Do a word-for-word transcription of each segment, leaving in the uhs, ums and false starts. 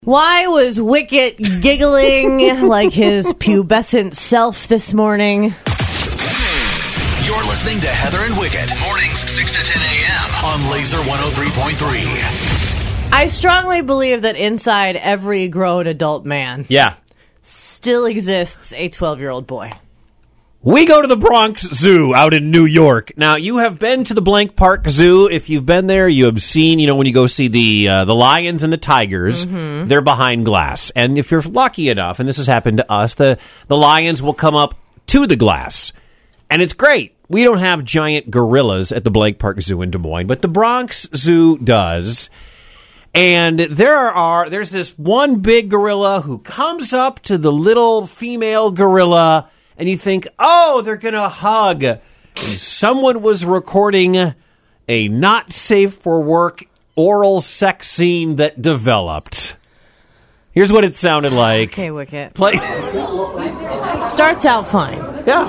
Why was Wicket giggling like his pubescent self this morning? You're listening to Heather and Wicket. Mornings six to ten a.m. on Laser one oh three point three. I strongly believe that inside every grown adult man Yeah. still exists a twelve-year-old boy. We go to the Bronx Zoo out in New York. Now, you have been to the Blank Park Zoo. If you've been there, you have seen, you know, when you go see the uh, the lions and the tigers, mm-hmm. they're behind glass. And if you're lucky enough, and this has happened to us, the, the lions will come up to the glass. And it's great. We don't have giant gorillas at the Blank Park Zoo in Des Moines, but the Bronx Zoo does. And there are there's this one big gorilla who comes up to the little female gorilla, and you think, oh, they're going to hug. And someone was recording a not safe for work oral sex scene that developed. Here's what it sounded like. Okay, Wicket. Play. Starts out fine. Yeah.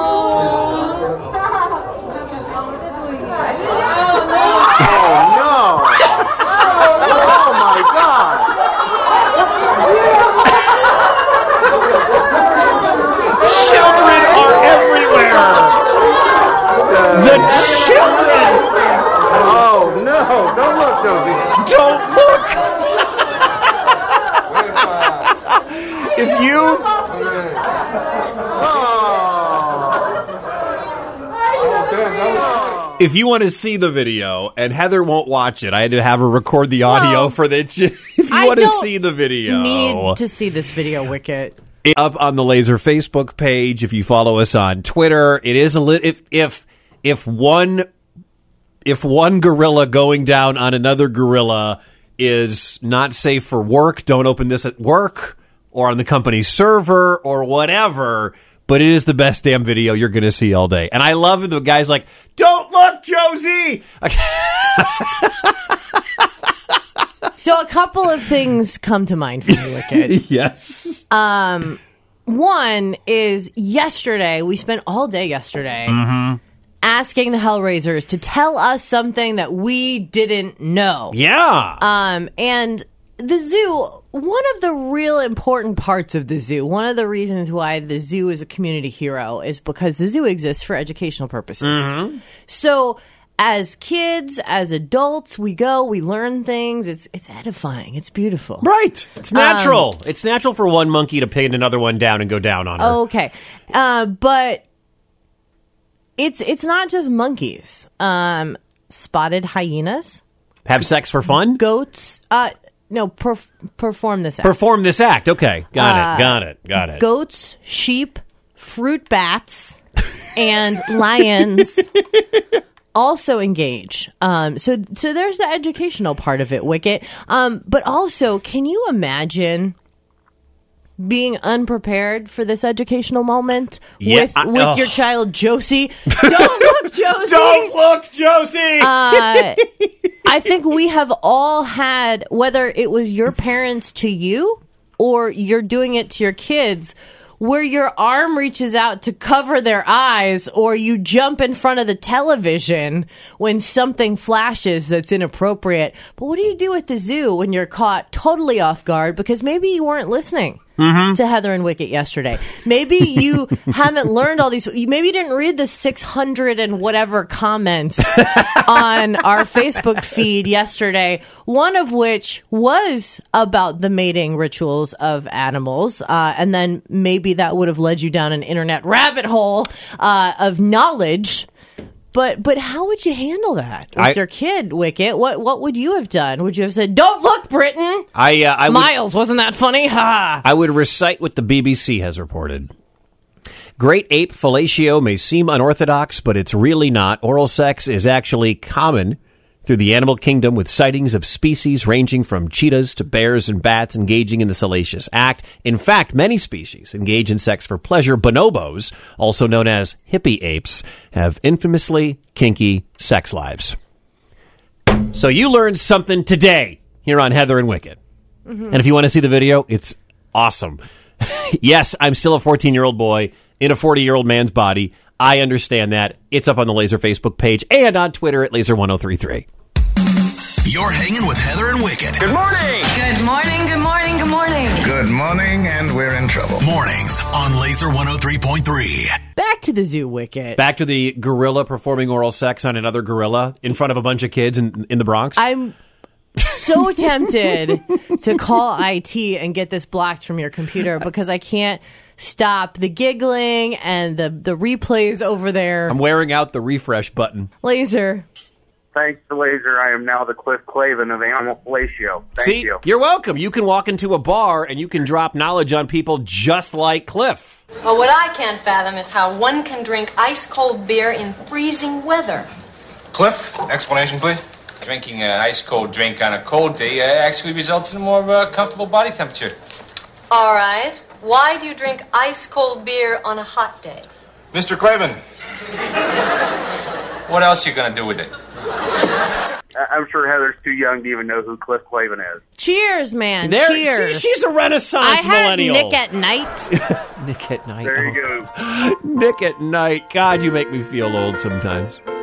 Oh, no. Oh, my God. Children are everywhere. The children. Oh, no. Don't look, Josie. Don't look. If you... If you want to see the video, and Heather won't watch it, I had to have her record the audio well, for the... If you I want to don't see the video... need to see this video, Wicket. Up on the Laser Facebook page, if you follow us on Twitter, it is a li- if if if one if one gorilla going down on another gorilla is not safe for work, don't open this at work or on the company server or whatever. But it is the best damn video you're going to see all day. And I love it. The guy's like, don't look, Josie! So a couple of things come to mind for me, Wicket. Yes. Um, one is yesterday, we spent all day yesterday Mm-hmm. asking the Hellraisers to tell us something that we didn't know. Yeah. Um, and the zoo, one of the real important parts of the zoo, one of the reasons why the zoo is a community hero is because the zoo exists for educational purposes. Mm-hmm. So as kids, as adults, we go, we learn things. It's it's edifying. It's beautiful. Right. It's natural. Um, it's natural for one monkey to pin another one down and go down on her. Okay. Uh, but it's it's not just monkeys. Um, spotted hyenas. Have sex for fun? Goats. Uh, no, perf- perform this act. Perform this act. Okay. Got Uh, it. Got it. Got it. Goats, sheep, fruit bats, and lions also engage. Um, so, so there's the educational part of it, Wicket. Um, but also, can you imagine being unprepared for this educational moment Yeah, with I- with oh. your child, Josie? Don't look, Josie. Don't look, Josie! Uh, I think we have all had, whether it was your parents to you or you're doing it to your kids, where your arm reaches out to cover their eyes, or you jump in front of the television when something flashes that's inappropriate. But what do you do at the zoo when you're caught totally off guard because maybe you weren't listening mm-hmm. to Heather and Wicket yesterday? Maybe you haven't learned all these. Maybe you didn't read the six hundred and whatever comments on our Facebook feed yesterday, one of which was about the mating rituals of animals. Uh, and then maybe that would have led you down an internet rabbit hole uh, of knowledge. But but how would you handle that with I, your kid, Wicket? What what would you have done? Would you have said, "Don't look, Britain"? I, uh, I Miles, would, wasn't that funny? Ha! I would recite what the B B C has reported. Great ape fellatio may seem unorthodox, but it's really not. Oral sex is actually common through the animal kingdom, with sightings of species ranging from cheetahs to bears and bats engaging in the salacious act. In fact, many species engage in sex for pleasure. Bonobos, also known as hippie apes, have infamously kinky sex lives. So you learned something today here on Heather and Wicket. Mm-hmm. And if you want to see the video, it's awesome. Yes, I'm still a fourteen-year-old boy in a forty-year-old man's body. I understand that. It's up on the Laser Facebook page and on Twitter at Laser one oh three three. You're hanging with Heather and Wicket. Good morning. Good morning, good morning. morning, and we're in trouble. Mornings on Laser one oh three point three. Back to the zoo, Wicket. Back to the gorilla performing oral sex on another gorilla in front of a bunch of kids in, in the Bronx. I'm so tempted to call I T and get this blocked from your computer because I can't stop the giggling and the, the replays over there. I'm wearing out the refresh button. Laser. Thanks to Laser, I am now the Cliff Clavin of Animal Fellatio. Thank See, you. You're welcome. You can walk into a bar and you can drop knowledge on people just like Cliff. Well, what I can't fathom is how one can drink ice-cold beer in freezing weather. Cliff, explanation, please. Drinking an ice-cold drink on a cold day uh, actually results in a more uh, comfortable body temperature. All right. Why do you drink ice-cold beer on a hot day? Mister Clavin. What else you gonna do with it? I'm sure Heather's too young to even know who Cliff Clavin is. Cheers, man. There, Cheers. she- she's a Renaissance I had millennial. Nick at night. Nick at night. There you Oh. go. Nick at night. God, you make me feel old sometimes.